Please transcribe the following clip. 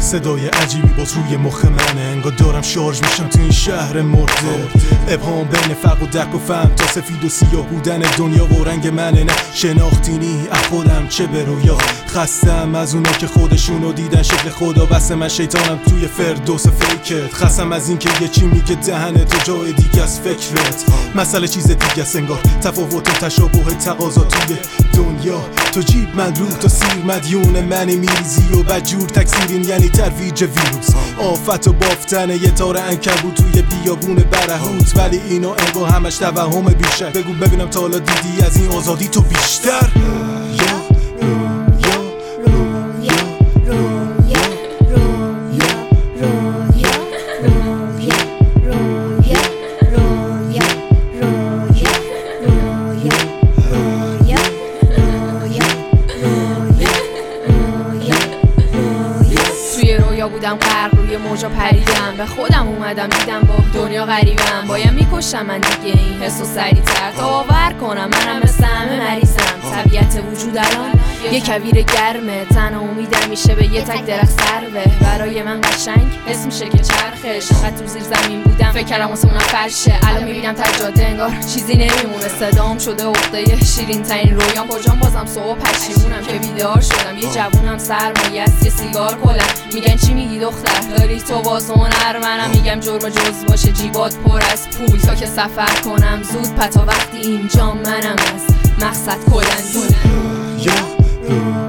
صدای عجیبی باز روی مخ منه، انگار دارم شارژ میشم تو این شهر مرده. ابهام بین فرق و درک و فهم تا سفید و سیاه بودن دنیا و رنگ منه. نه شناختینی از خودم چه به رویا، خستم از اونا که خودشونو دیدن شکل خدا، بس من شیطانم توی فردوس فیکت. خستم از این که یه چی میگه دهنه تو جای دیگه از فکرت. مسئله چیز دیگه است انگار، تفاوت و تشابه تقاضا توی دنیا. تو جیب من رو تا سیر مدیون منی میریزی و بدجور تکثیرین، یعنی ترویج ویروس. آفت و بافتن یه تار عنکبوت توی بیابون برهوت، ولی اینا انگار همش توهم بیشتر. بگو ببینم تا حالا دیدی از این آزادی تو بیشتر؟ بودم غرق روی موجا پریدم، به خودم اومدم دیدم با دنیا غریبم. باید میکشم من دیگه این حسو سریع‌تر تا باور کنم منم مثل همه مریضم. طبیعت وجود الان یه کویر گرمه، تنها امیدم میشه به یه تک درخت سروه. برای من قشنگ حس میشه که چرخه، چقدر تو زیر زمین بودم فکر کردم واسه اونم فرشه. الان میبینم تا جاده انگار چیزی نمیمونه، صدام شده عقده شیرین ترین رویام. کجام بازم صبح پشیمونم که بیدار شدم. یه جوونم سرمایه است یه سیگار کلم. میگن چی میگی دختر داری تو باز هنر؟ منم میگم جرم جز باشه جیبات پر از پول تا که سفر کنم زود پتا وقتی اینجا منم از مقصد کلندون.